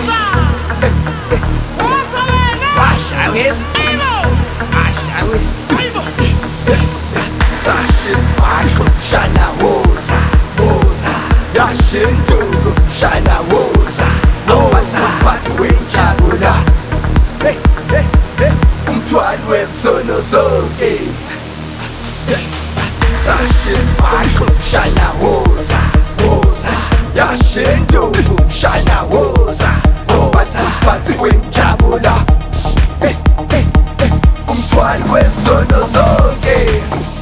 Shana woza, woza, yashindugu. Shana woza, woza, batu wenjabula. Hey, hey, hey, umthwali wesono zonke. Sashin Michael, Shana woza, woza, yashindugu. Shana woza, woza, batu wenjabula. Hey, hey, hey, umthwali wesono zonke.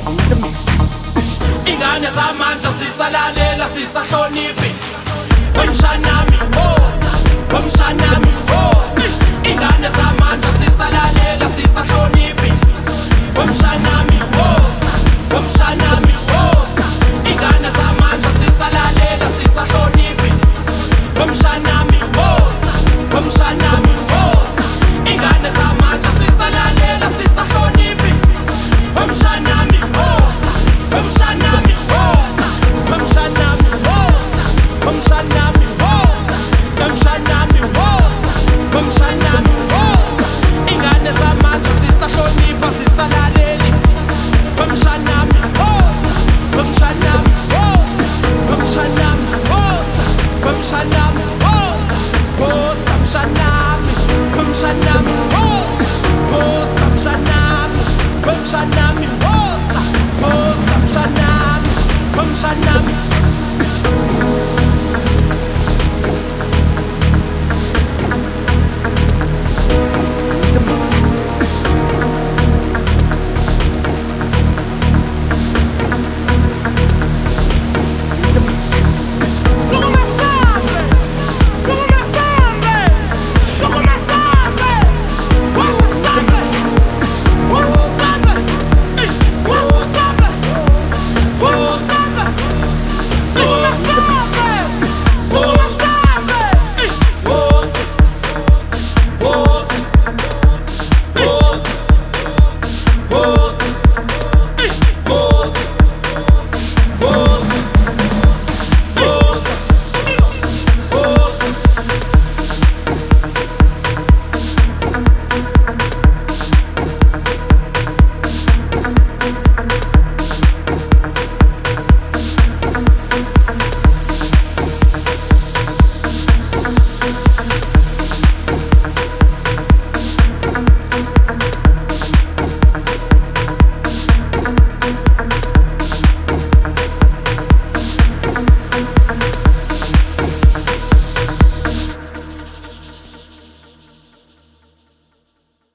Ingane zamanje sisalalela sisahloniphi Wemshanami woza, wemshanami woza. Ingane zamanje sisalalela sisahloniphi Wemshanami woza, wemshanami woza. Ingane zamanje sisalalela sisahloniphi Wemshanami woza, wemshanami woza. Ingane zamanje sisalalela sisahloniphi Wemshanami woza, wemshanami woza, wemshanami woza, wemshanami woza, wemshanami woza, wemshanami woza. Ingane zamanje sisahlonipha sisalaleli Wemshanami woza, wemshanami woza, wemshanami woza, wemshanami woza, woza mshanami, wemshanami woza, woza mshanami, wemshanami woza, woza mshanami, wemshanami